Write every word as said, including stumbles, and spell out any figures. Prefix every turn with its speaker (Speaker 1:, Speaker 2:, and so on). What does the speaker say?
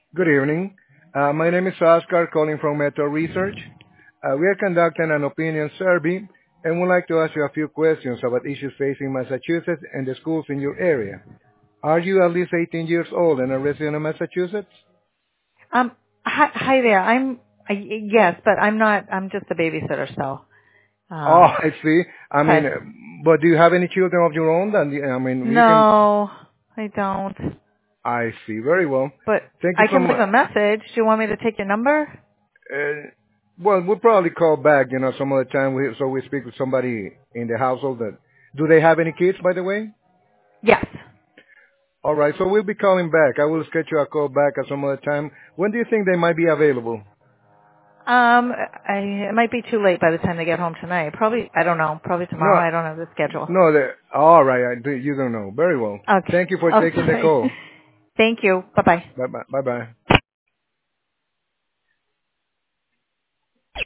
Speaker 1: Good evening. Uh, my name is Oscar, calling from Metro Research. Uh, we are conducting an opinion survey and would like to ask you a few questions about issues facing Massachusetts and the schools in your area. Are you at least eighteen years old and a resident of Massachusetts?
Speaker 2: Um, hi, hi there. I'm I, yes, but I'm not. I'm just a babysitter, so.
Speaker 1: Oh,
Speaker 2: Um,
Speaker 1: I see. I mean,
Speaker 2: okay.
Speaker 1: uh, but do you have any children of your own? That, I mean, you can.
Speaker 2: No, I don't.
Speaker 1: I see. Very well.
Speaker 2: But
Speaker 1: Thank you
Speaker 2: I
Speaker 1: so
Speaker 2: can leave
Speaker 1: much.
Speaker 2: a message. Do you want me to take your number?
Speaker 1: Uh, well, we'll probably call back, you know, some other time, we, so we speak with somebody in the household. That do they have any kids, by the way?
Speaker 2: Yes.
Speaker 1: All right, so we'll be calling back. I will schedule a call back at some other time. When do you think they might be available?
Speaker 2: Um, I, it might be too late by the time they get home tonight. Probably. I don't know. Probably
Speaker 1: No,
Speaker 2: tomorrow. I don't have the schedule.
Speaker 1: no. They, all right, I, do- you don't know. Very well.
Speaker 2: Okay.
Speaker 1: Thank you for taking the
Speaker 2: Okay.
Speaker 1: call.
Speaker 2: Thank you. Bye bye.
Speaker 1: Bye bye. Bye bye.